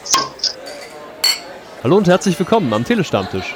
Hallo und herzlich willkommen am Telestammtisch.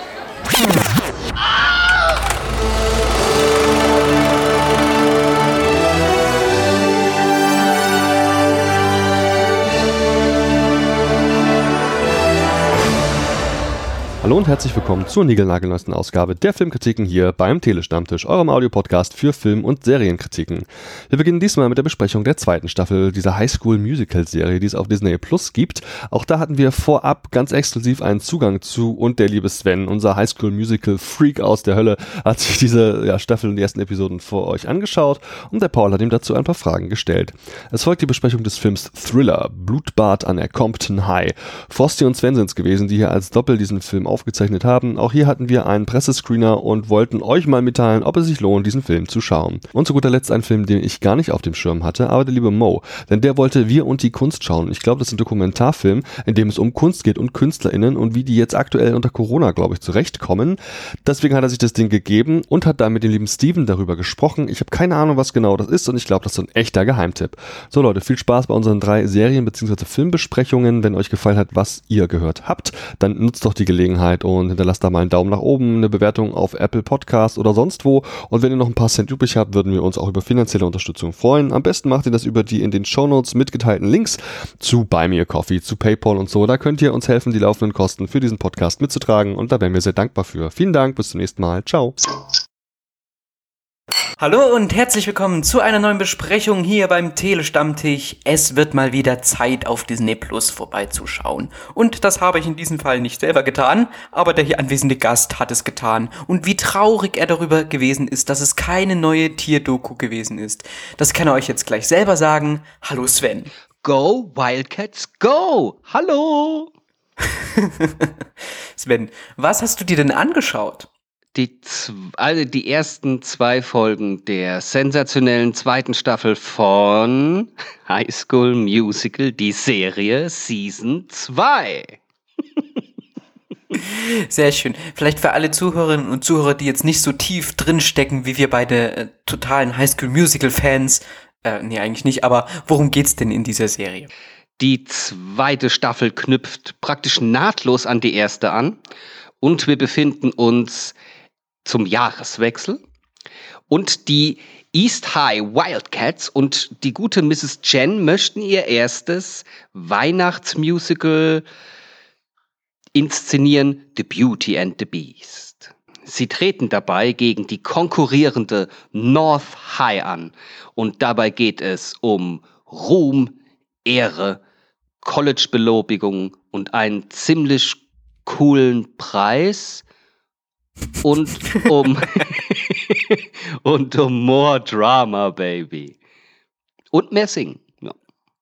Hallo und herzlich willkommen zur niegelnagelneuesten Ausgabe der Filmkritiken hier beim Telestammtisch, eurem Audiopodcast für Film- und Serienkritiken. Wir beginnen diesmal mit der Besprechung der zweiten Staffel dieser Highschool-Musical-Serie, die es auf Disney Plus gibt. Auch da hatten wir vorab ganz exklusiv einen Zugang zu und der liebe Sven, unser Highschool-Musical-Freak aus der Hölle, hat sich diese Staffel und die ersten Episoden vor euch angeschaut und der Paul hat ihm dazu ein paar Fragen gestellt. Es folgt die Besprechung des Films Thriller, Blutbad an der Compton High. Frosty und Sven sind es gewesen, die hier als Doppel diesen Film aufgezeichnet haben. Auch hier hatten wir einen Pressescreener und wollten euch mal mitteilen, ob es sich lohnt, diesen Film zu schauen. Und zu guter Letzt ein Film, den ich gar nicht auf dem Schirm hatte, aber der liebe Mo, denn der wollte Wir und die Kunst schauen. Ich glaube, das ist ein Dokumentarfilm, in dem es um Kunst geht und KünstlerInnen und wie die jetzt aktuell unter Corona, glaube ich, zurechtkommen. Deswegen hat er sich das Ding gegeben und hat da mit dem lieben Steven darüber gesprochen. Ich habe keine Ahnung, was genau das ist und ich glaube, das ist so ein echter Geheimtipp. So Leute, viel Spaß bei unseren 3 Serien- bzw. Filmbesprechungen. Wenn euch gefallen hat, was ihr gehört habt, dann nutzt doch die Gelegenheit und hinterlasst da mal einen Daumen nach oben, eine Bewertung auf Apple Podcast oder sonst wo. Und wenn ihr noch ein paar Cent übrig habt, würden wir uns auch über finanzielle Unterstützung freuen. Am besten macht ihr das über die in den Shownotes mitgeteilten Links zu Buy Me a Coffee, zu PayPal und so. Da könnt ihr uns helfen, die laufenden Kosten für diesen Podcast mitzutragen und da wären wir sehr dankbar für. Vielen Dank, bis zum nächsten Mal. Ciao. Hallo und herzlich willkommen zu einer neuen Besprechung hier beim Telestammtisch. Es wird mal wieder Zeit, auf Disney Plus vorbeizuschauen. Und das habe ich in diesem Fall nicht selber getan, aber der hier anwesende Gast hat es getan. Und wie traurig er darüber gewesen ist, dass es keine neue Tierdoku gewesen ist. Das kann er euch jetzt gleich selber sagen. Hallo Sven. Go, Wildcats, go! Hallo! Sven, was hast du dir denn angeschaut? Die ersten 2 Folgen der sensationellen zweiten Staffel von High School Musical, die Serie Season 2. Sehr schön. Vielleicht für alle Zuhörerinnen und Zuhörer, die jetzt nicht so tief drinstecken, wie wir beide totalen High School Musical Fans. Nee, eigentlich nicht, aber worum geht's denn in dieser Serie? Die zweite Staffel knüpft praktisch nahtlos an die erste an und wir befinden uns zum Jahreswechsel und die East High Wildcats und die gute Mrs. Jen möchten ihr erstes Weihnachtsmusical inszenieren, The Beauty and the Beast. Sie treten dabei gegen die konkurrierende North High an und dabei geht es um Ruhm, Ehre, College-Belobigung und einen ziemlich coolen Preis und um more Drama, Baby. Und mehr Singen. Ja.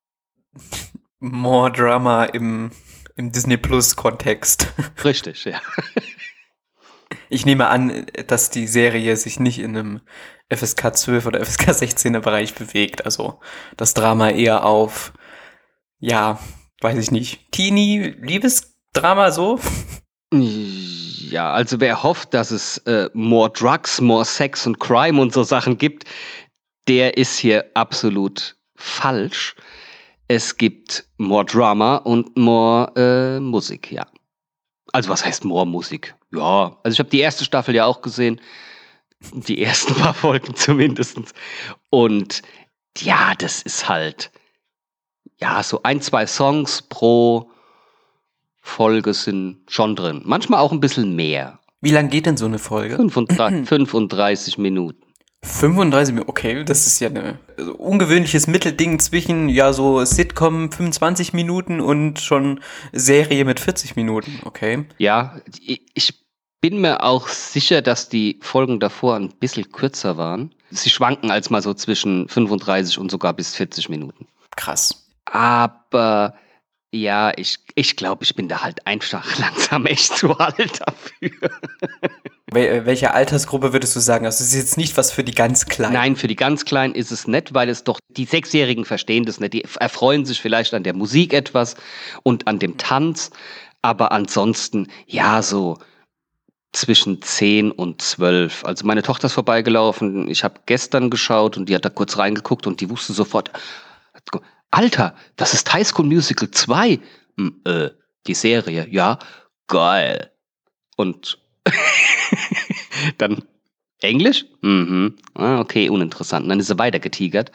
More Drama im Disney Plus Kontext. Richtig, ja. Ich nehme an, dass die Serie sich nicht in einem FSK 12 oder FSK 16er Bereich bewegt. Also das Drama eher auf, ja, weiß ich nicht, Teenie-Liebesdrama so? Ja, also wer hofft, dass es more Drugs, more Sex und Crime und so Sachen gibt, der ist hier absolut falsch. Es gibt more Drama und more Musik, ja. Also was heißt more Musik? Ja, also ich habe die erste Staffel ja auch gesehen. Die ersten paar Folgen zumindest. Und ja, das ist halt, ja, so 1, 2 Songs pro Folge sind schon drin. Manchmal auch ein bisschen mehr. Wie lang geht denn so eine Folge? 35 Minuten. 35 Minuten, okay, das ist ja ein ungewöhnliches Mittelding zwischen, ja, so Sitcom 25 Minuten und schon Serie mit 40 Minuten, okay. Ja, ich bin mir auch sicher, dass die Folgen davor ein bisschen kürzer waren. Sie schwanken als mal so zwischen 35 und sogar bis 40 Minuten. Krass. Aber ja, ich glaube, ich bin da halt einfach langsam echt zu alt dafür. Welche Altersgruppe würdest du sagen? Also es ist jetzt nicht was für die ganz Kleinen. Nein, für die ganz Kleinen ist es nett, weil es doch, die 6-Jährigen verstehen das nicht. Die erfreuen sich vielleicht an der Musik etwas und an dem Tanz. Aber ansonsten, ja, so zwischen 10 und 12. Also meine Tochter ist vorbeigelaufen. Ich habe gestern geschaut und die hat da kurz reingeguckt und die wusste sofort, Alter, das ist High School Musical 2. Die Serie, ja, geil. Und dann Englisch? Okay, uninteressant. Und dann ist er weitergetigert.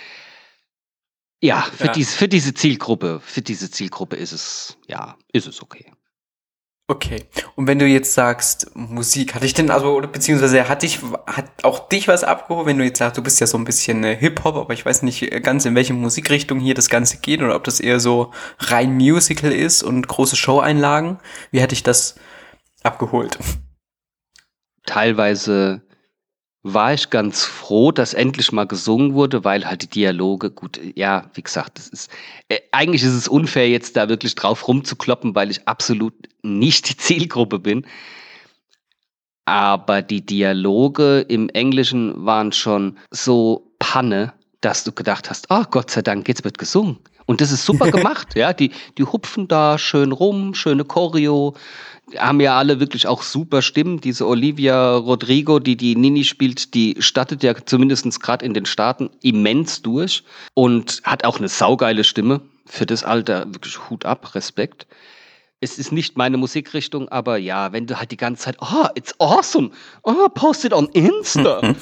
Ja, für diese Zielgruppe ist es okay. Okay. Und wenn du jetzt sagst, Musik, beziehungsweise hat auch dich was abgeholt, wenn du jetzt sagst, du bist ja so ein bisschen Hip-Hop, aber ich weiß nicht ganz, in welche Musikrichtung hier das Ganze geht oder ob das eher so rein Musical ist und große Show-Einlagen. Wie hat dich das abgeholt? Teilweise war ich ganz froh, dass endlich mal gesungen wurde, weil halt die Dialoge, gut, ja, wie gesagt, eigentlich ist es unfair, jetzt da wirklich drauf rumzukloppen, weil ich absolut nicht die Zielgruppe bin. Aber die Dialoge im Englischen waren schon so Panne, dass du gedacht hast, Gott sei Dank, jetzt wird gesungen. Und das ist super gemacht, ja, die hupfen da schön rum, schöne Choreo, haben ja alle wirklich auch super Stimmen. Diese Olivia Rodrigo, die Nini spielt, die stattet ja zumindest gerade in den Staaten immens durch und hat auch eine saugeile Stimme für das Alter. Wirklich Hut ab, Respekt. Es ist nicht meine Musikrichtung, aber ja, wenn du halt die ganze Zeit, it's awesome, post it on Insta,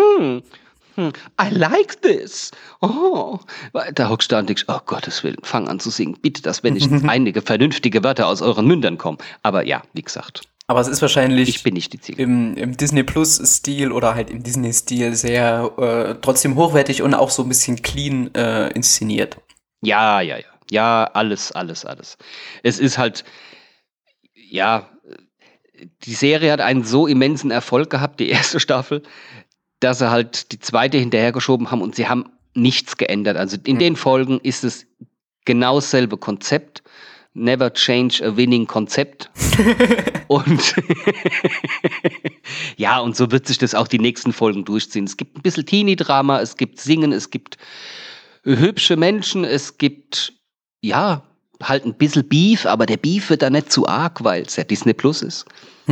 I like this. Da hockst du da und denkst, Gottes Willen, fang an zu singen. Bitte, dass wenigstens einige vernünftige Wörter aus euren Mündern kommen. Aber ja, wie gesagt. Aber es ist wahrscheinlich ich bin nicht die Zielgruppe. Im Disney-Plus-Stil oder halt im Disney-Stil sehr trotzdem hochwertig und auch so ein bisschen clean inszeniert. Ja, alles. Es ist halt, ja, die Serie hat einen so immensen Erfolg gehabt, die erste Staffel, dass sie halt die zweite hinterhergeschoben haben und sie haben nichts geändert. Also in den Folgen ist es genau dasselbe Konzept. Never change a winning Konzept. Und ja, und so wird sich das auch die nächsten Folgen durchziehen. Es gibt ein bisschen Teenie-Drama, es gibt Singen, es gibt hübsche Menschen, es gibt, ja, halt ein bisschen Beef, aber der Beef wird da nicht zu arg, weil es ja Disney Plus ist.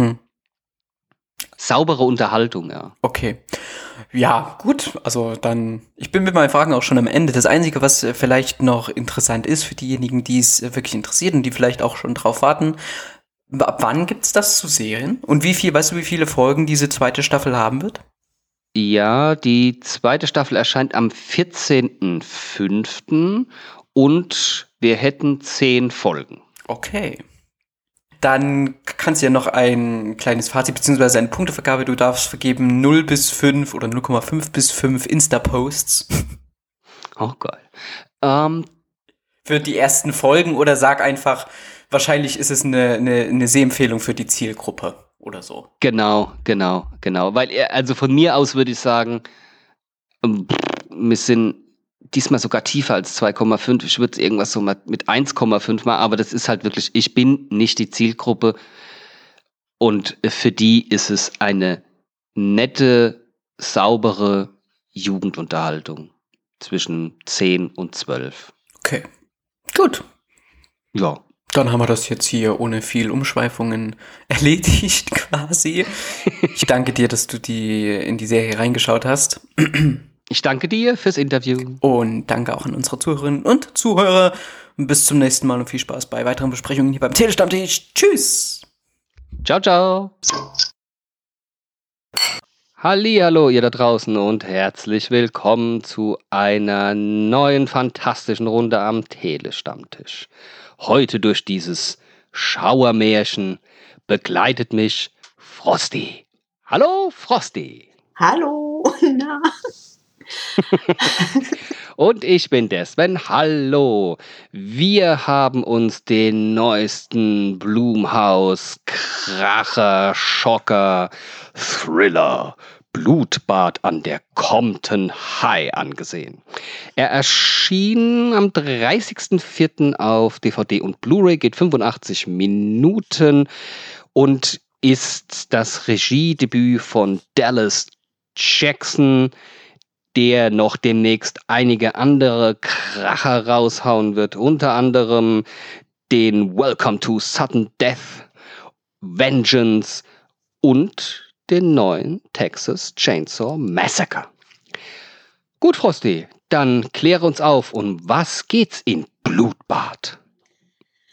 Saubere Unterhaltung, ja. Okay. Ja, gut. Also dann, ich bin mit meinen Fragen auch schon am Ende. Das Einzige, was vielleicht noch interessant ist für diejenigen, die es wirklich interessiert und die vielleicht auch schon drauf warten, ab wann gibt's das zu Serien? Und weißt du, wie viele Folgen diese zweite Staffel haben wird? Ja, die zweite Staffel erscheint am 14.05. und wir hätten 10 Folgen. Okay. Dann kannst du ja noch ein kleines Fazit bzw. eine Punktevergabe. Du darfst vergeben 0 bis 5 oder 0,5 bis 5 Insta-Posts. Oh, geil. Für die ersten Folgen oder sag einfach, wahrscheinlich ist es eine Sehempfehlung für die Zielgruppe oder so. Genau. Weil, also von mir aus würde ich sagen, wir sind diesmal sogar tiefer als 2,5. Ich würde es irgendwas so mit 1,5 mal, aber das ist halt wirklich, ich bin nicht die Zielgruppe und für die ist es eine nette, saubere Jugendunterhaltung zwischen 10 und 12. Okay, gut. Ja. Dann haben wir das jetzt hier ohne viel Umschweifungen erledigt quasi. Ich danke dir, dass du in die Serie reingeschaut hast. Ich danke dir fürs Interview. Und danke auch an unsere Zuhörerinnen und Zuhörer. Bis zum nächsten Mal und viel Spaß bei weiteren Besprechungen hier beim Telestammtisch. Tschüss. Ciao. Hallihallo, ihr da draußen und herzlich willkommen zu einer neuen fantastischen Runde am Telestammtisch. Heute durch dieses Schauermärchen begleitet mich Frosty. Hallo, Frosty. Hallo, na. Und ich bin der Sven. Hallo. Wir haben uns den neuesten Blumhouse Kracher, Schocker, Thriller Blutbad an der Compton High angesehen. Er erschien am 30.04. auf DVD und Blu-ray, geht 85 Minuten und ist das Regiedebüt von Dallas Jackson, der noch demnächst einige andere Kracher raushauen wird, unter anderem den Welcome to Sudden Death, Vengeance und den neuen Texas Chainsaw Massacre. Gut, Frosty, dann kläre uns auf, um was geht's in Blutbad?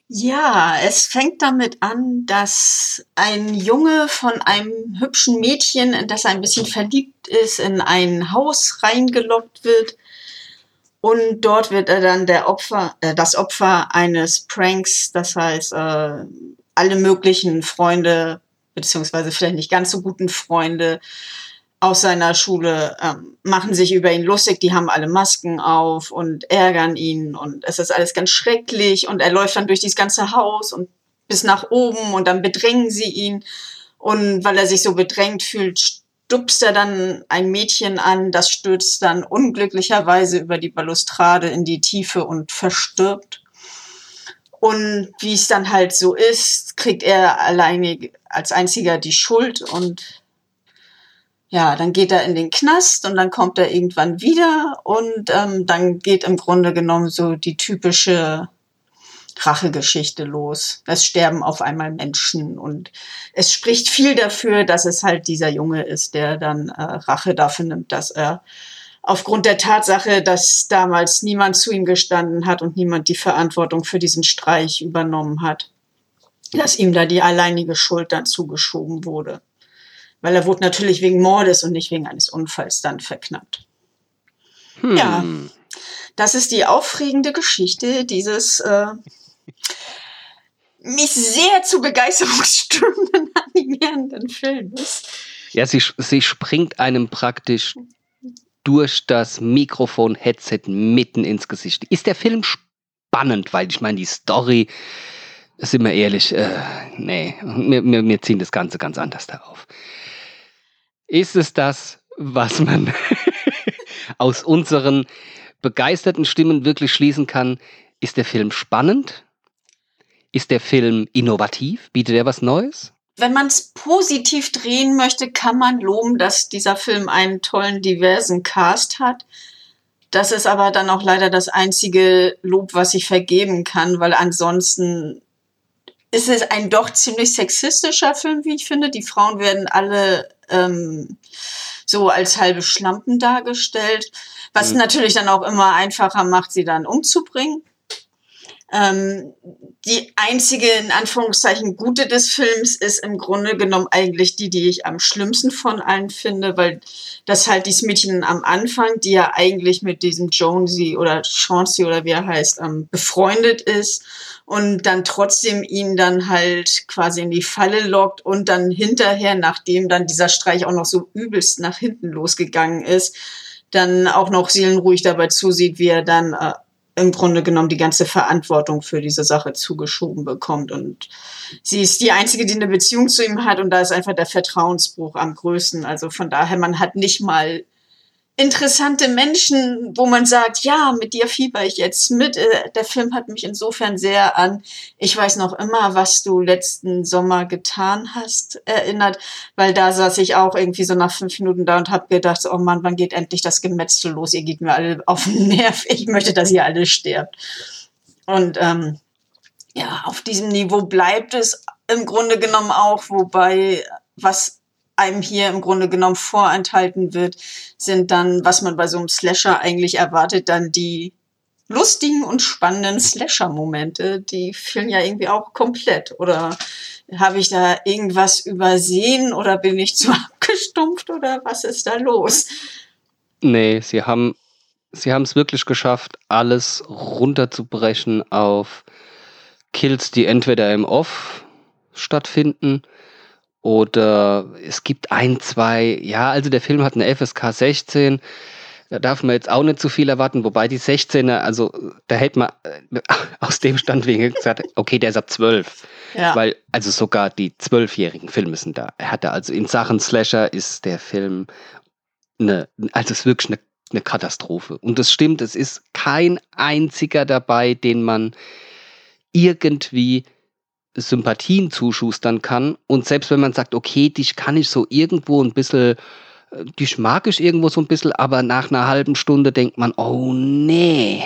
Ja, es fängt damit an, dass ein Junge von einem hübschen Mädchen, in das er ein bisschen verliebt ist, in ein Haus reingelockt wird. Und dort wird er dann das Opfer eines Pranks. Das heißt, alle möglichen Freunde, beziehungsweise vielleicht nicht ganz so guten Freunde aus seiner Schule machen sich über ihn lustig, die haben alle Masken auf und ärgern ihn und es ist alles ganz schrecklich und er läuft dann durch dieses ganze Haus und bis nach oben und dann bedrängen sie ihn und weil er sich so bedrängt fühlt, stupst er dann ein Mädchen an, das stürzt dann unglücklicherweise über die Balustrade in die Tiefe und verstirbt. Und wie es dann halt so ist, kriegt er alleinig als einziger die Schuld und ja, dann geht er in den Knast und dann kommt er irgendwann wieder und dann geht im Grunde genommen so die typische Rachegeschichte los. Es sterben auf einmal Menschen und es spricht viel dafür, dass es halt dieser Junge ist, der dann Rache dafür nimmt, dass er aufgrund der Tatsache, dass damals niemand zu ihm gestanden hat und niemand die Verantwortung für diesen Streich übernommen hat, dass ihm da die alleinige Schuld dann zugeschoben wurde. Weil er wurde natürlich wegen Mordes und nicht wegen eines Unfalls dann verknappt. Ja, das ist die aufregende Geschichte dieses mich sehr zu begeisterungsstimmenden animierenden Filmes. Ja, sie springt einem praktisch durch das Mikrofon-Headset mitten ins Gesicht. Ist der Film spannend? Weil ich meine, die Story, sind wir ehrlich, nee, wir ziehen das Ganze ganz anders darauf. Ist es das, was man aus unseren begeisterten Stimmen wirklich schließen kann? Ist der Film spannend? Ist der Film innovativ? Bietet er was Neues? Wenn man es positiv drehen möchte, kann man loben, dass dieser Film einen tollen, diversen Cast hat. Das ist aber dann auch leider das einzige Lob, was ich vergeben kann, weil ansonsten ist es ein doch ziemlich sexistischer Film, wie ich finde. Die Frauen werden alle so als halbe Schlampen dargestellt, was natürlich dann auch immer einfacher macht, sie dann umzubringen. Die einzige, in Anführungszeichen, gute des Films ist im Grunde genommen eigentlich die ich am schlimmsten von allen finde, weil das halt dieses Mädchen am Anfang, die ja eigentlich mit diesem Jonesy oder Chauncey oder wie er heißt, befreundet ist und dann trotzdem ihn dann halt quasi in die Falle lockt und dann hinterher, nachdem dann dieser Streich auch noch so übelst nach hinten losgegangen ist, dann auch noch seelenruhig dabei zusieht, wie er dann im Grunde genommen die ganze Verantwortung für diese Sache zugeschoben bekommt. Und sie ist die Einzige, die eine Beziehung zu ihm hat und da ist einfach der Vertrauensbruch am größten. Also von daher, man hat nicht mal interessante Menschen, wo man sagt, ja, mit dir fieber ich jetzt mit. Der Film hat mich insofern sehr an Ich weiß noch immer, was du letzten Sommer getan hast, erinnert, weil da saß ich auch irgendwie so nach 5 Minuten da und habe gedacht, oh Mann, wann geht endlich das Gemetzel los? Ihr geht mir alle auf den Nerv. Ich möchte, dass ihr alle sterbt. Und ja, auf diesem Niveau bleibt es im Grunde genommen auch, wobei was einem hier im Grunde genommen vorenthalten wird, sind dann, was man bei so einem Slasher eigentlich erwartet, dann die lustigen und spannenden Slasher-Momente, die fehlen ja irgendwie auch komplett. Oder habe ich da irgendwas übersehen oder bin ich zu abgestumpft oder was ist da los? Nee, sie haben es wirklich geschafft, alles runterzubrechen auf Kills, die entweder im Off stattfinden oder es gibt 1, 2, ja, also der Film hat eine FSK 16, da darf man jetzt auch nicht zu viel erwarten, wobei die 16er, also da hätte man aus dem Standwinkel gesagt, okay, der ist ab 12, Ja. weil also sogar die 12-jährigen Filme sind da. Er hatte also in Sachen Slasher ist der Film also es ist wirklich eine Katastrophe. Und das stimmt, es ist kein einziger dabei, den man irgendwie Sympathien zuschustern kann. Und selbst wenn man sagt, okay, dich kann ich so irgendwo ein bisschen, dich mag ich irgendwo so ein bisschen, aber nach einer halben Stunde denkt man, oh nee,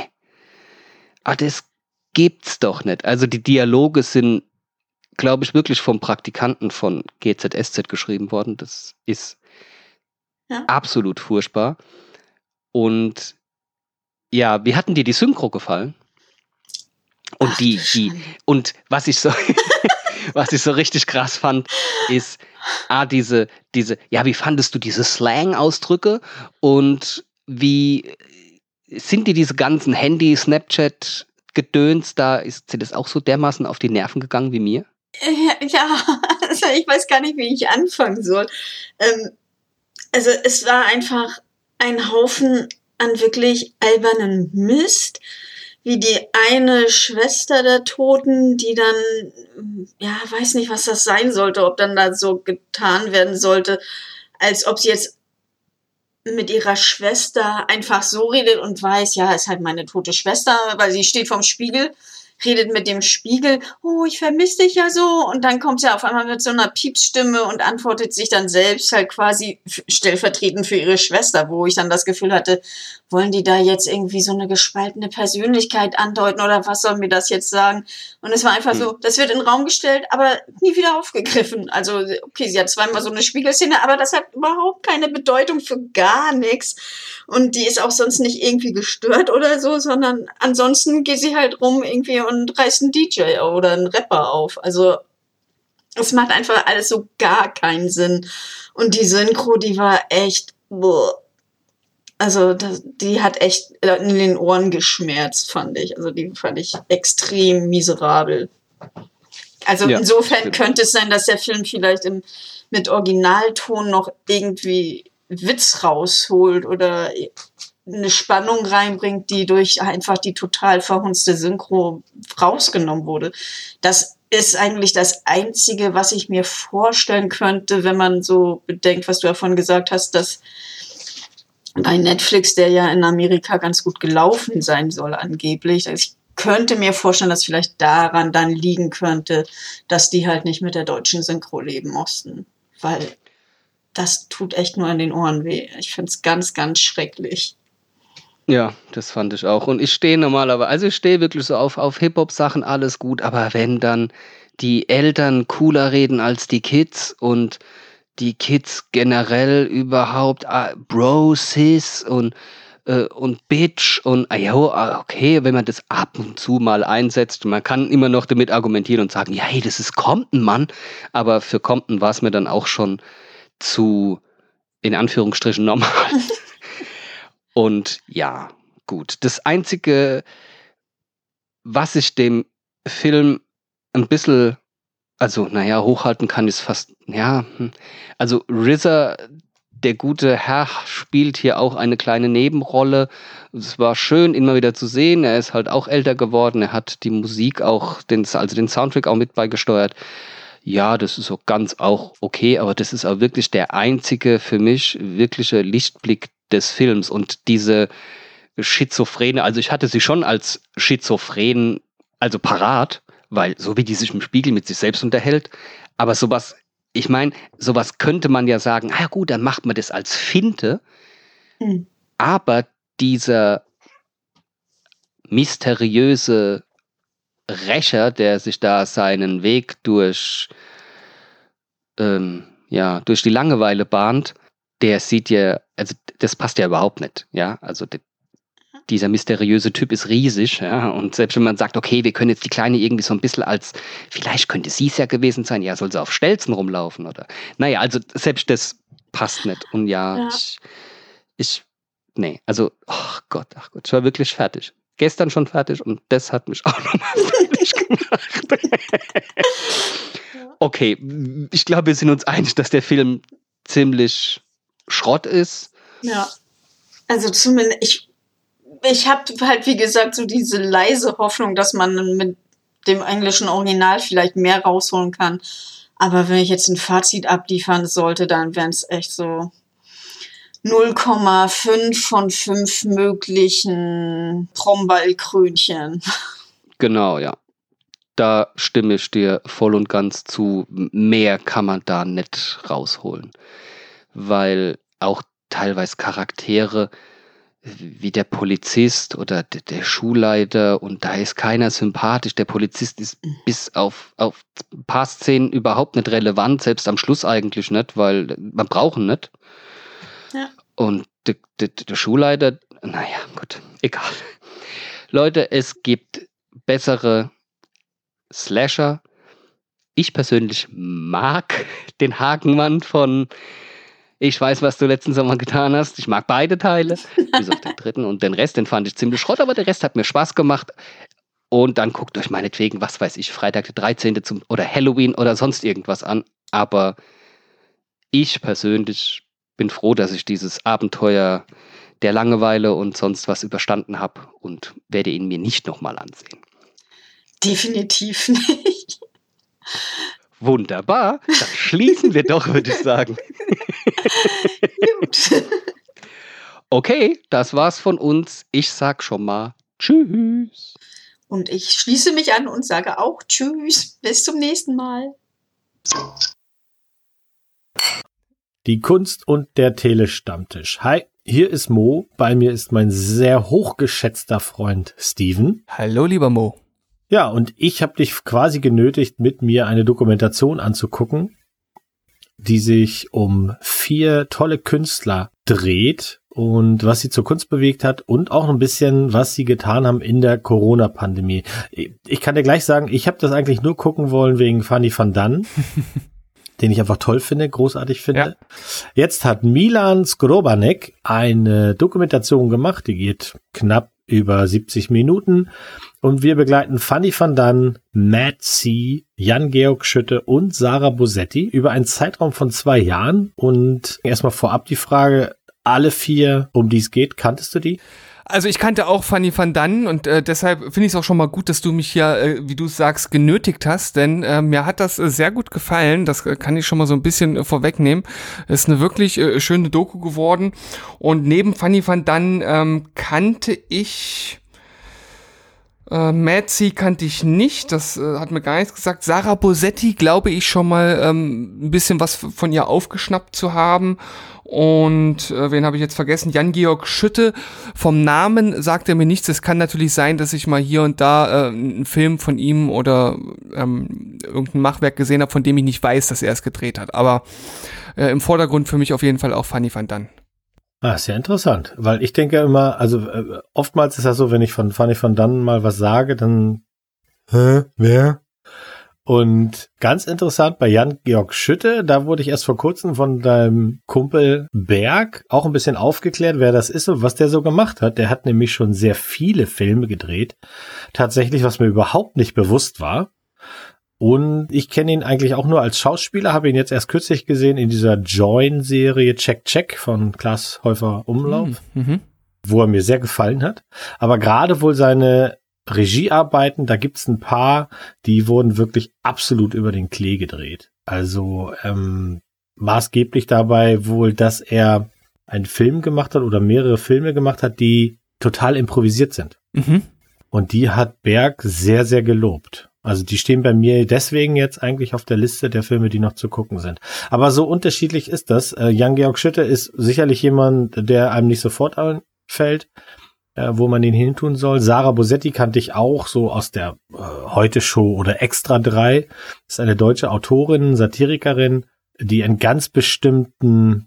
das gibt's doch nicht. Also die Dialoge sind, glaube ich, wirklich vom Praktikanten von GZSZ geschrieben worden. Das ist absolut furchtbar. Und ja, wie hatten dir die Synchro gefallen? Und und was ich so richtig krass fand, ist wie fandest du diese Slang-Ausdrücke und wie sind dir diese ganzen Handy, Snapchat Gedöns sind das auch so dermaßen auf die Nerven gegangen wie mir? Ja, also ich weiß gar nicht, wie ich anfangen soll. Also es war einfach ein Haufen an wirklich albernen Mist, wie die eine Schwester der Toten, die dann, weiß nicht, was das sein sollte, ob dann da so getan werden sollte, als ob sie jetzt mit ihrer Schwester einfach so redet und weiß, ja, ist halt meine tote Schwester, weil sie steht vorm Spiegel, redet mit dem Spiegel, oh, ich vermisse dich ja so, und dann kommt sie auf einmal mit so einer Piepsstimme und antwortet sich dann selbst halt quasi stellvertretend für ihre Schwester, wo ich dann das Gefühl hatte, wollen die da jetzt irgendwie so eine gespaltene Persönlichkeit andeuten oder was soll mir das jetzt sagen? Und es war einfach so, das wird in den Raum gestellt, aber nie wieder aufgegriffen. Also, okay, sie hat zweimal so eine Spiegelszene, aber das hat überhaupt keine Bedeutung für gar nichts. Und die ist auch sonst nicht irgendwie gestört oder so, sondern ansonsten geht sie halt rum irgendwie und reißt einen DJ oder einen Rapper auf. Also, es macht einfach alles so gar keinen Sinn. Und die Synchro, die war echt, boah. Also die hat echt in den Ohren geschmerzt, fand ich. Also die fand ich extrem miserabel. Also ja, insofern stimmt. Könnte es sein, dass der Film vielleicht mit Originalton noch irgendwie Witz rausholt oder eine Spannung reinbringt, die durch einfach die total verhunzte Synchro rausgenommen wurde. Das ist eigentlich das Einzige, was ich mir vorstellen könnte, wenn man so bedenkt, was du davon gesagt hast, dass bei Netflix, der ja in Amerika ganz gut gelaufen sein soll angeblich. Also ich könnte mir vorstellen, dass vielleicht daran dann liegen könnte, dass die halt nicht mit der deutschen Synchro leben mussten. Weil das tut echt nur in den Ohren weh. Ich finde es ganz, ganz schrecklich. Ja, das fand ich auch. Und ich stehe wirklich so auf Hip-Hop-Sachen, alles gut. Aber wenn dann die Eltern cooler reden als die Kids und die Kids generell überhaupt Bro, Sis und Bitch und okay, wenn man das ab und zu mal einsetzt, man kann immer noch damit argumentieren und sagen, ja, hey, das ist Compton, Mann, aber für Compton war es mir dann auch schon zu, in Anführungsstrichen, normal. Und ja, gut. Das Einzige, was ich dem Film ein bisschen hochhalten kann, ist fast, also RZA, der gute Herr, spielt hier auch eine kleine Nebenrolle. Es war schön, ihn mal wieder zu sehen. Er ist halt auch älter geworden. Er hat die Musik auch, den Soundtrack auch mit beigesteuert. Ja, das ist so ganz auch okay, aber das ist auch wirklich der einzige für mich wirkliche Lichtblick des Films. Und diese Schizophrene, also ich hatte sie schon als schizophren, also parat, weil so wie die sich im Spiegel mit sich selbst unterhält, aber sowas könnte man ja sagen, gut, dann macht man das als Finte, aber dieser mysteriöse Rächer, der sich da seinen Weg durch die Langeweile bahnt, der sieht ja, also das passt ja überhaupt nicht, ja, also dieser mysteriöse Typ ist riesig, ja, und selbst wenn man sagt, okay, wir können jetzt die Kleine irgendwie so ein bisschen vielleicht könnte sie es ja gewesen sein, ja, soll sie auf Stelzen rumlaufen, oder? Naja, also selbst das passt nicht. Und ach Gott, ich war wirklich fertig. Gestern schon fertig und das hat mich auch nochmal fertig gemacht. Okay, ich glaube, wir sind uns einig, dass der Film ziemlich Schrott ist. Ja, also zumindest ich habe halt, wie gesagt, so diese leise Hoffnung, dass man mit dem englischen Original vielleicht mehr rausholen kann. Aber wenn ich jetzt ein Fazit abliefern sollte, dann wären es echt so 0,5 von 5 möglichen Brombeerkrönchen. Genau, ja. Da stimme ich dir voll und ganz zu. Mehr kann man da nicht rausholen. Weil auch teilweise Charaktere wie der Polizist oder der Schulleiter, und da ist keiner sympathisch. Der Polizist ist bis auf ein paar Szenen überhaupt nicht relevant, selbst am Schluss eigentlich nicht, weil man braucht ihn nicht. Ja. Und der Schulleiter, naja, gut, egal. Leute, es gibt bessere Slasher. Ich persönlich mag den Hakenmann von Ich weiß, was du letzten Sommer getan hast. Ich mag beide Teile, bis auf den dritten. Und den Rest, den fand ich ziemlich Schrott, aber der Rest hat mir Spaß gemacht. Und dann guckt euch meinetwegen, was weiß ich, Freitag der 13. oder Halloween oder sonst irgendwas an. Aber ich persönlich bin froh, dass ich dieses Abenteuer der Langeweile und sonst was überstanden habe und werde ihn mir nicht nochmal ansehen. Definitiv nicht. Wunderbar, dann schließen wir doch, würde ich sagen. Gut. Okay, das war's von uns. Ich sag schon mal Tschüss. Und ich schließe mich an und sage auch Tschüss. Bis zum nächsten Mal. Die Kunst und der Telestammtisch. Hi, hier ist Mo. Bei mir ist mein sehr hochgeschätzter Freund Steven. Hallo, lieber Mo. Ja, und ich habe dich quasi genötigt, mit mir eine Dokumentation anzugucken, die sich um 4 tolle Künstler dreht und was sie zur Kunst bewegt hat und auch ein bisschen, was sie getan haben in der Corona-Pandemie. Ich kann dir gleich sagen, ich habe das eigentlich nur gucken wollen wegen Fanny van Dann, den ich einfach toll finde, großartig finde. Ja. Jetzt hat Milan Skrobanek eine Dokumentation gemacht, die geht knapp über 70 Minuten und wir begleiten Fanny van Dann, Matt C., Jan-Georg Schütte und Sarah Bosetti über einen Zeitraum von 2 Jahren. Und erstmal vorab die Frage, alle 4, um die es geht, kanntest du die? Also ich kannte auch Fanny van Dann und deshalb finde ich es auch schon mal gut, dass du mich hier, wie du sagst, genötigt hast, denn mir hat das sehr gut gefallen, das kann ich schon mal so ein bisschen vorwegnehmen. Es ist eine wirklich schöne Doku geworden und neben Fanny van Dann kannte ich Matzi kannte ich nicht, das hat mir gar nichts gesagt. Sarah Bosetti glaube ich schon mal ein bisschen was von ihr aufgeschnappt zu haben. Und wen habe ich jetzt vergessen? Jan-Georg Schütte. Vom Namen sagt er mir nichts. Es kann natürlich sein, dass ich mal hier und da einen Film von ihm oder irgendein Machwerk gesehen habe, von dem ich nicht weiß, dass er es gedreht hat. Aber im Vordergrund für mich auf jeden Fall auch Fanny van Dann. Ah, sehr interessant, weil ich denke immer, also oftmals ist das so, wenn ich von Fanny van Dann mal was sage, dann wer? Und ganz interessant bei Jan-Georg Schütte, da wurde ich erst vor kurzem von deinem Kumpel Berg auch ein bisschen aufgeklärt, wer das ist und was der so gemacht hat. Der hat nämlich schon sehr viele Filme gedreht, tatsächlich, was mir überhaupt nicht bewusst war. Und ich kenne ihn eigentlich auch nur als Schauspieler, habe ihn jetzt erst kürzlich gesehen in dieser Join-Serie Check Check von Klaas Häufer Umlauf, wo er mir sehr gefallen hat. Aber gerade wohl seine Regiearbeiten, da gibt's ein paar, die wurden wirklich absolut über den Klee gedreht. Also maßgeblich dabei wohl, dass er einen Film gemacht hat oder mehrere Filme gemacht hat, die total improvisiert sind. Und die hat Berg sehr, sehr gelobt. Also die stehen bei mir deswegen jetzt eigentlich auf der Liste der Filme, die noch zu gucken sind. Aber so unterschiedlich ist das. Jan-Georg Schütte ist sicherlich jemand, der einem nicht sofort einfällt, wo man ihn hintun soll. Sarah Bosetti kannte ich auch so aus der Heute-Show oder Extra 3. Das ist eine deutsche Autorin, Satirikerin, die einen ganz bestimmten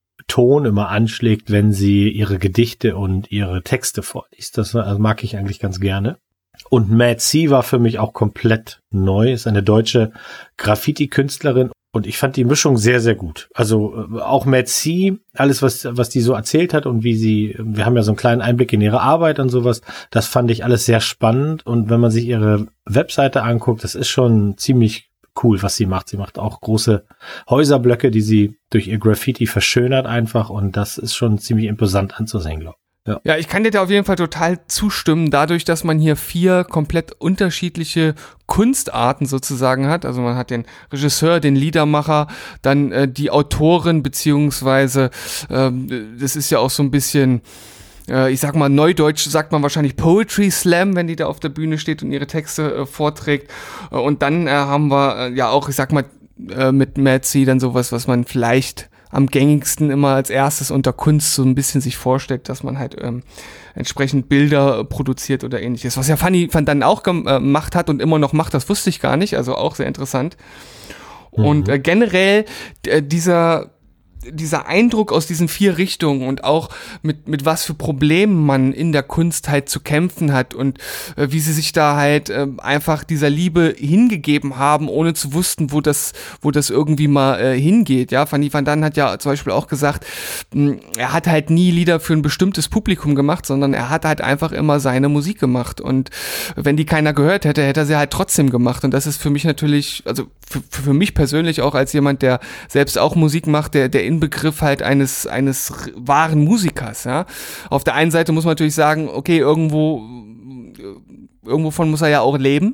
Ton immer anschlägt, wenn sie ihre Gedichte und ihre Texte vorliest. Das mag ich eigentlich ganz gerne. Und Matt C. war für mich auch komplett neu, ist eine deutsche Graffiti-Künstlerin und ich fand die Mischung sehr, sehr gut. Also auch Matt C., alles was die so erzählt hat und wir haben ja so einen kleinen Einblick in ihre Arbeit und sowas, das fand ich alles sehr spannend und wenn man sich ihre Webseite anguckt, das ist schon ziemlich cool, was sie macht. Sie macht auch große Häuserblöcke, die sie durch ihr Graffiti verschönert einfach und das ist schon ziemlich imposant anzusehen, glaube ich. Ja, ich kann dir da auf jeden Fall total zustimmen, dadurch, dass man hier 4 komplett unterschiedliche Kunstarten sozusagen hat. Also man hat den Regisseur, den Liedermacher, dann die Autorin, beziehungsweise das ist ja auch so ein bisschen, ich sag mal, neudeutsch sagt man wahrscheinlich Poetry Slam, wenn die da auf der Bühne steht und ihre Texte vorträgt. Und dann haben wir ja auch, ich sag mal, mit Matzi dann sowas, was man vielleicht am gängigsten immer als erstes unter Kunst so ein bisschen sich vorstellt, dass man halt entsprechend Bilder produziert oder ähnliches. Was ja Fanny van Dann auch gemacht hat und immer noch macht, das wusste ich gar nicht, also auch sehr interessant. Und generell dieser dieser Eindruck aus diesen 4 Richtungen und auch mit was für Problemen man in der Kunst halt zu kämpfen hat und wie sie sich da halt einfach dieser Liebe hingegeben haben, ohne zu wussten, wo das irgendwie mal hingeht. Ja, Fanny van Daan hat ja zum Beispiel auch gesagt, er hat halt nie Lieder für ein bestimmtes Publikum gemacht, sondern er hat halt einfach immer seine Musik gemacht und wenn die keiner gehört hätte, hätte er sie halt trotzdem gemacht und das ist für mich natürlich, also für mich persönlich auch als jemand, der selbst auch Musik macht, der Inbegriff halt eines wahren Musikers, ja. Auf der einen Seite muss man natürlich sagen, okay, irgendwovon muss er ja auch leben.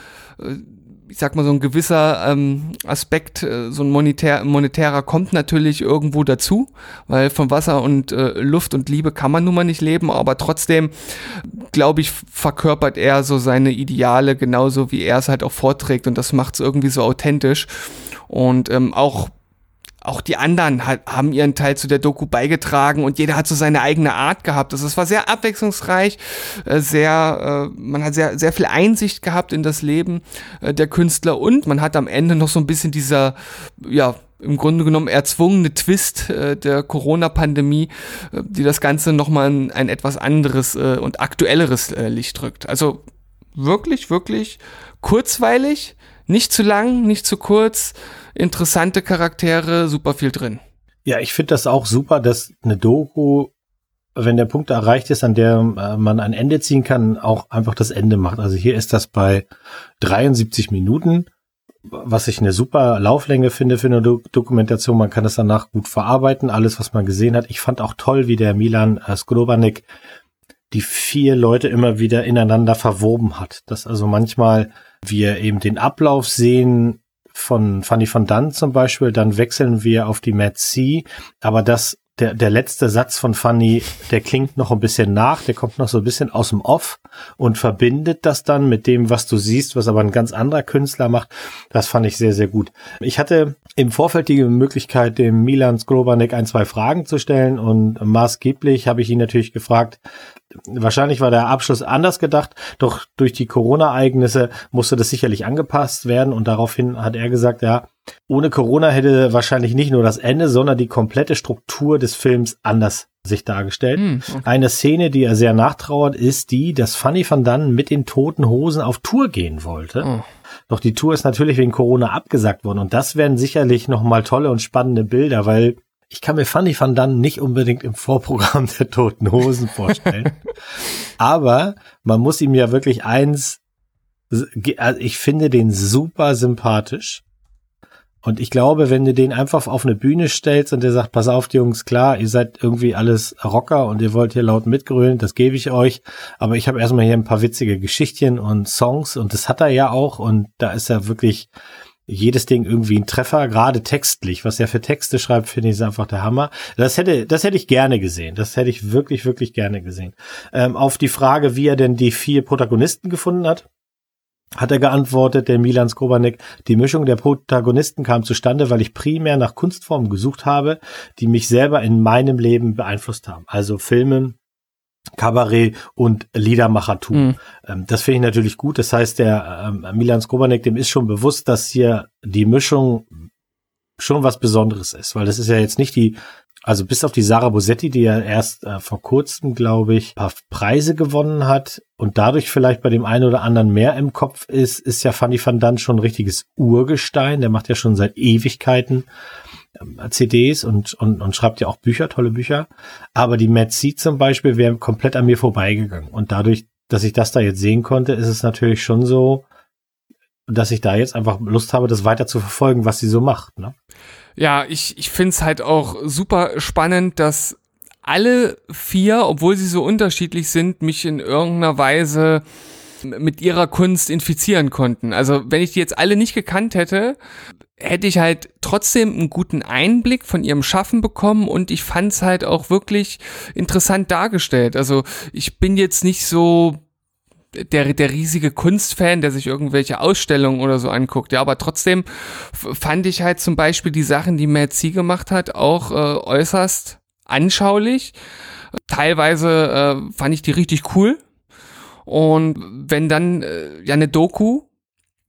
Ich sag mal, so ein gewisser Aspekt, so ein monetärer kommt natürlich irgendwo dazu, weil von Wasser und Luft und Liebe kann man nun mal nicht leben, aber trotzdem, glaube ich, verkörpert er so seine Ideale genauso, wie er es halt auch vorträgt und das macht es irgendwie so authentisch und auch die anderen haben ihren Teil zu der Doku beigetragen und jeder hat so seine eigene Art gehabt. Also es war sehr abwechslungsreich, man hat sehr, sehr viel Einsicht gehabt in das Leben der Künstler und man hat am Ende noch so ein bisschen dieser, ja, im Grunde genommen erzwungene Twist der Corona-Pandemie, die das Ganze nochmal in ein etwas anderes und aktuelleres Licht drückt. Also wirklich, wirklich kurzweilig, nicht zu lang, nicht zu kurz, interessante Charaktere, super viel drin. Ja, ich finde das auch super, dass eine Doku, wenn der Punkt erreicht ist, an der man ein Ende ziehen kann, auch einfach das Ende macht. Also hier ist das bei 73 Minuten, was ich eine super Lauflänge finde für eine Dokumentation. Man kann das danach gut verarbeiten, alles, was man gesehen hat. Ich fand auch toll, wie der Milan Skrobanek die 4 Leute immer wieder ineinander verwoben hat. Dass also manchmal wir eben den Ablauf sehen von Fanny van Daan zum Beispiel, dann wechseln wir auf die Mad Sea, aber der letzte Satz von Fanny, der klingt noch ein bisschen nach, der kommt noch so ein bisschen aus dem Off und verbindet das dann mit dem, was du siehst, was aber ein ganz anderer Künstler macht. Das fand ich sehr, sehr gut. Ich hatte im Vorfeld die Möglichkeit, dem Milan Skrobanek 1-2 Fragen zu stellen und maßgeblich habe ich ihn natürlich gefragt, wahrscheinlich war der Abschluss anders gedacht, doch durch die Corona-Ereignisse musste das sicherlich angepasst werden und daraufhin hat er gesagt, ja, ohne Corona hätte wahrscheinlich nicht nur das Ende, sondern die komplette Struktur des Films anders sich dargestellt. Okay. Eine Szene, die er sehr nachtrauert, ist die, dass Fanny van Daan mit den Toten Hosen auf Tour gehen wollte. Oh. Doch die Tour ist natürlich wegen Corona abgesagt worden und das wären sicherlich nochmal tolle und spannende Bilder, weil ich kann mir Fanny van Daan nicht unbedingt im Vorprogramm der Toten Hosen vorstellen. Aber man muss ihm ja wirklich ich finde den super sympathisch. Und ich glaube, wenn du den einfach auf eine Bühne stellst und der sagt, pass auf, Jungs, klar, ihr seid irgendwie alles Rocker und ihr wollt hier laut mitgrölen, das gebe ich euch. Aber ich habe erstmal hier ein paar witzige Geschichtchen und Songs und das hat er ja auch. Und da ist ja wirklich jedes Ding irgendwie ein Treffer, gerade textlich. Was er für Texte schreibt, finde ich, ist einfach der Hammer. Das hätte ich gerne gesehen. Das hätte ich wirklich, wirklich gerne gesehen. Auf die Frage, wie er denn die 4 Protagonisten gefunden hat er geantwortet, der Milan Skrobanek, die Mischung der Protagonisten kam zustande, weil ich primär nach Kunstformen gesucht habe, die mich selber in meinem Leben beeinflusst haben. Also Filme, Kabarett und Liedermachertum. Das finde ich natürlich gut. Das heißt, der Milan Skrobanek, dem ist schon bewusst, dass hier die Mischung schon was Besonderes ist, weil das ist ja jetzt nicht also bis auf die Sarah Bosetti, die ja erst vor kurzem, glaube ich, ein paar Preise gewonnen hat und dadurch vielleicht bei dem einen oder anderen mehr im Kopf ist ja Fanny van Daan schon ein richtiges Urgestein. Der macht ja schon seit Ewigkeiten CDs und schreibt ja auch Bücher, tolle Bücher. Aber die Mad Sea zum Beispiel wäre komplett an mir vorbeigegangen. Und dadurch, dass ich das da jetzt sehen konnte, ist es natürlich schon so, dass ich da jetzt einfach Lust habe, das weiter zu verfolgen, was sie so macht, ne? Ja, ich finde es halt auch super spannend, dass alle 4, obwohl sie so unterschiedlich sind, mich in irgendeiner Weise mit ihrer Kunst infizieren konnten. Also wenn ich die jetzt alle nicht gekannt hätte, hätte ich halt trotzdem einen guten Einblick von ihrem Schaffen bekommen und ich fand es halt auch wirklich interessant dargestellt. Also ich bin jetzt nicht so der riesige Kunstfan, der sich irgendwelche Ausstellungen oder so anguckt. Ja, aber trotzdem fand ich halt zum Beispiel die Sachen, die Mad Sea gemacht hat, auch äußerst anschaulich. Teilweise fand ich die richtig cool. Und wenn dann ja eine Doku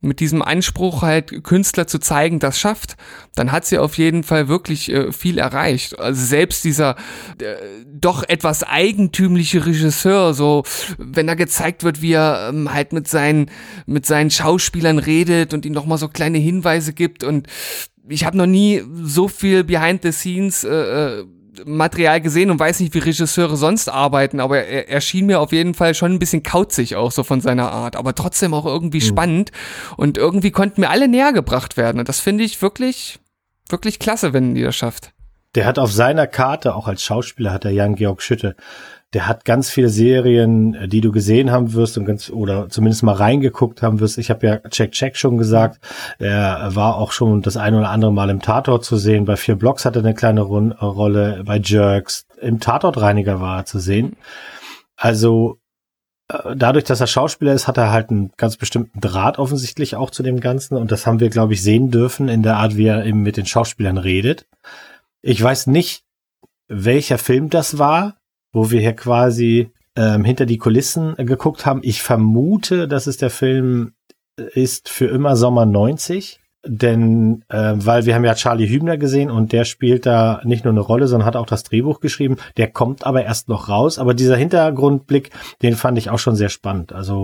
mit diesem Anspruch halt Künstler zu zeigen, das schafft, dann hat sie auf jeden Fall wirklich viel erreicht. Also selbst dieser doch etwas eigentümliche Regisseur, so wenn er gezeigt wird, wie er halt mit seinen Schauspielern redet und ihnen nochmal so kleine Hinweise gibt, und ich habe noch nie so viel Behind the Scenes Material gesehen und weiß nicht, wie Regisseure sonst arbeiten, aber er schien mir auf jeden Fall schon ein bisschen kauzig auch so von seiner Art, aber trotzdem auch irgendwie spannend, und irgendwie konnten mir alle näher gebracht werden, und das finde ich wirklich, wirklich klasse, wenn die das schafft. Der hat auf seiner Karte, auch als Schauspieler, hat er Jan-Georg Schütte, der hat ganz viele Serien, die du gesehen haben wirst oder zumindest mal reingeguckt haben wirst. Ich habe ja Check schon gesagt. Er war auch schon das ein oder andere Mal im Tatort zu sehen. Bei 4 Blocks hat er eine kleine Rolle. Bei Jerks. Im Tatortreiniger war er zu sehen. Also dadurch, dass er Schauspieler ist, hat er halt einen ganz bestimmten Draht offensichtlich auch zu dem Ganzen. Und das haben wir, glaube ich, sehen dürfen in der Art, wie er eben mit den Schauspielern redet. Ich weiß nicht, welcher Film das war, wo wir hier quasi hinter die Kulissen geguckt haben. Ich vermute, dass es der Film ist Für immer Sommer 90, denn weil wir haben ja Charlie Hübner gesehen und der spielt da nicht nur eine Rolle, sondern hat auch das Drehbuch geschrieben. Der kommt aber erst noch raus, aber dieser Hintergrundblick, den fand ich auch schon sehr spannend. Also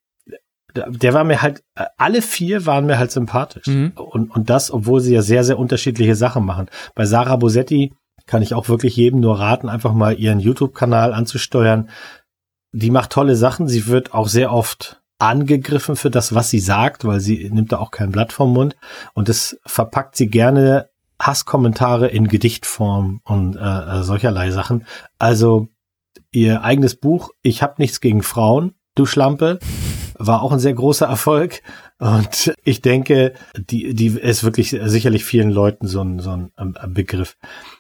der war mir halt, alle 4 waren mir halt sympathisch. Und das, obwohl sie ja sehr, sehr unterschiedliche Sachen machen. Bei Sarah Bosetti kann ich auch wirklich jedem nur raten, einfach mal ihren YouTube-Kanal anzusteuern. Die macht tolle Sachen. Sie wird auch sehr oft angegriffen für das, was sie sagt, weil sie nimmt da auch kein Blatt vom Mund. Und das verpackt sie gerne Hasskommentare in Gedichtform und solcherlei Sachen. Also ihr eigenes Buch, Ich hab nichts gegen Frauen, du Schlampe, war auch ein sehr großer Erfolg. Und ich denke, die ist wirklich sicherlich vielen Leuten so ein Begriff.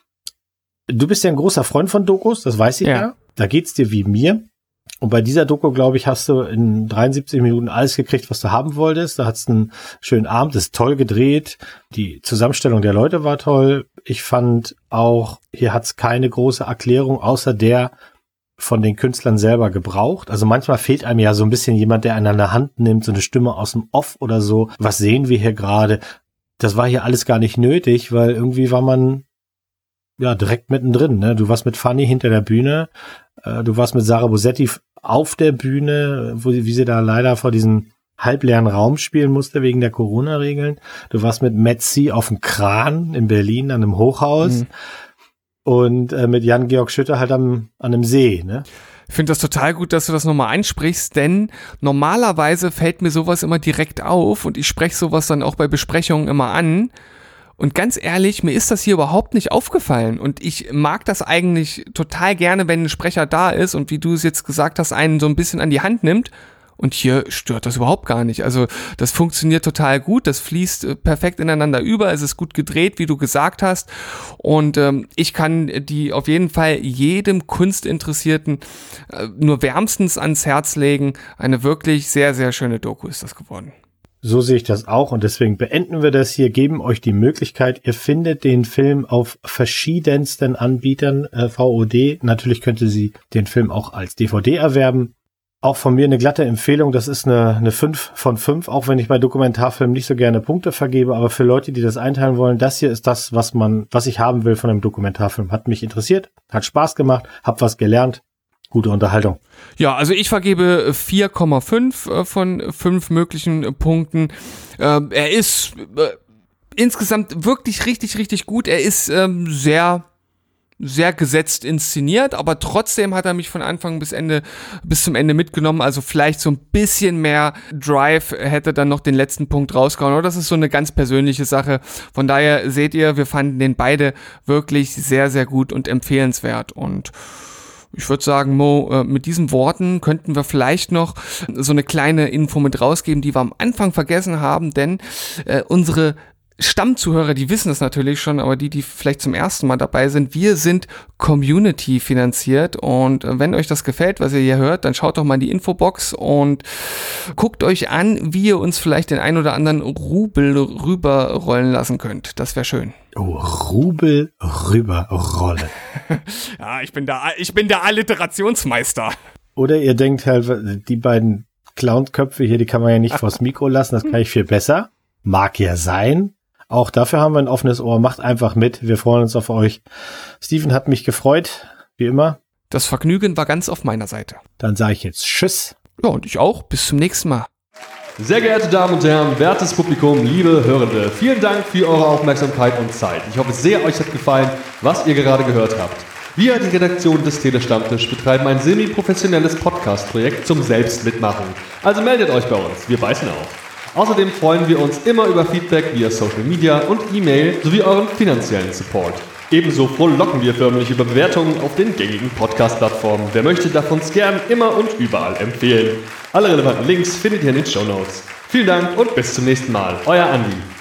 Du bist ja ein großer Freund von Dokus, das weiß ich ja. Da geht's dir wie mir. Und bei dieser Doku, glaube ich, hast du in 73 Minuten alles gekriegt, was du haben wolltest. Da hattest einen schönen Abend, ist toll gedreht. Die Zusammenstellung der Leute war toll. Ich fand auch, hier hat's keine große Erklärung, außer der von den Künstlern selber gebraucht. Also manchmal fehlt einem ja so ein bisschen jemand, der einen an der Hand nimmt, so eine Stimme aus dem Off oder so. Was sehen wir hier gerade? Das war hier alles gar nicht nötig, weil irgendwie war man ja direkt mittendrin, ne? Du warst mit Fanny hinter der Bühne, du warst mit Sarah Bosetti auf der Bühne, wie sie da leider vor diesem halbleeren Raum spielen musste wegen der Corona-Regeln. Du warst mit Metzi auf dem Kran in Berlin an einem Hochhaus und mit Jan-Georg Schütte halt an einem See, ne? Ich finde das total gut, dass du das nochmal ansprichst, denn normalerweise fällt mir sowas immer direkt auf und ich spreche sowas dann auch bei Besprechungen immer an. Und ganz ehrlich, mir ist das hier überhaupt nicht aufgefallen und ich mag das eigentlich total gerne, wenn ein Sprecher da ist und wie du es jetzt gesagt hast, einen so ein bisschen an die Hand nimmt, und hier stört das überhaupt gar nicht. Also das funktioniert total gut, das fließt perfekt ineinander über, es ist gut gedreht, wie du gesagt hast, und ich kann die auf jeden Fall jedem Kunstinteressierten nur wärmstens ans Herz legen. Eine wirklich sehr, sehr schöne Doku ist das geworden. So sehe ich das auch und deswegen beenden wir das hier, geben euch die Möglichkeit, ihr findet den Film auf verschiedensten Anbietern, VOD. Natürlich könnt ihr sie den Film auch als DVD erwerben. Auch von mir eine glatte Empfehlung, das ist eine 5 von 5, auch wenn ich bei Dokumentarfilmen nicht so gerne Punkte vergebe, aber für Leute, die das einteilen wollen, das hier ist das, was ich haben will von einem Dokumentarfilm. Hat mich interessiert, hat Spaß gemacht, hab was gelernt. Gute Unterhaltung. Ja, also ich vergebe 4,5 von 5 möglichen Punkten. Er ist insgesamt wirklich richtig, richtig gut. Er ist sehr, sehr gesetzt inszeniert, aber trotzdem hat er mich von Anfang bis zum Ende mitgenommen. Also vielleicht so ein bisschen mehr Drive hätte dann noch den letzten Punkt rausgehauen. Aber das ist so eine ganz persönliche Sache. Von daher seht ihr, wir fanden den beide wirklich sehr, sehr gut und empfehlenswert. Und ich würde sagen, Mo, mit diesen Worten könnten wir vielleicht noch so eine kleine Info mit rausgeben, die wir am Anfang vergessen haben, denn unsere Stammzuhörer, die wissen das natürlich schon, aber die vielleicht zum ersten Mal dabei sind, wir sind Community finanziert, und wenn euch das gefällt, was ihr hier hört, dann schaut doch mal in die Infobox und guckt euch an, wie ihr uns vielleicht den ein oder anderen Rubel rüberrollen lassen könnt. Das wäre schön. Oh, Rubel rüberrollen. Ja, ich bin der Alliterationsmeister. Oder ihr denkt halt, die beiden Clownköpfe hier, die kann man ja nicht vors Mikro lassen, das kann ich viel besser. Mag ja sein. Auch dafür haben wir ein offenes Ohr. Macht einfach mit. Wir freuen uns auf euch. Steven, hat mich gefreut, wie immer. Das Vergnügen war ganz auf meiner Seite. Dann sage ich jetzt Tschüss. Ja, und ich auch. Bis zum nächsten Mal. Sehr geehrte Damen und Herren, wertes Publikum, liebe Hörende, vielen Dank für eure Aufmerksamkeit und Zeit. Ich hoffe sehr, euch hat gefallen, was ihr gerade gehört habt. Wir, die Redaktion des Telestammtisch, betreiben ein semi-professionelles Podcast-Projekt zum Selbstmitmachen. Also meldet euch bei uns, wir beißen auf. Außerdem freuen wir uns immer über Feedback via Social Media und E-Mail sowie euren finanziellen Support. Ebenso frohlocken wir förmlich über Bewertungen auf den gängigen Podcast-Plattformen. Wer möchte, darf uns gern immer und überall empfehlen. Alle relevanten Links findet ihr in den Shownotes. Vielen Dank und bis zum nächsten Mal. Euer Andi.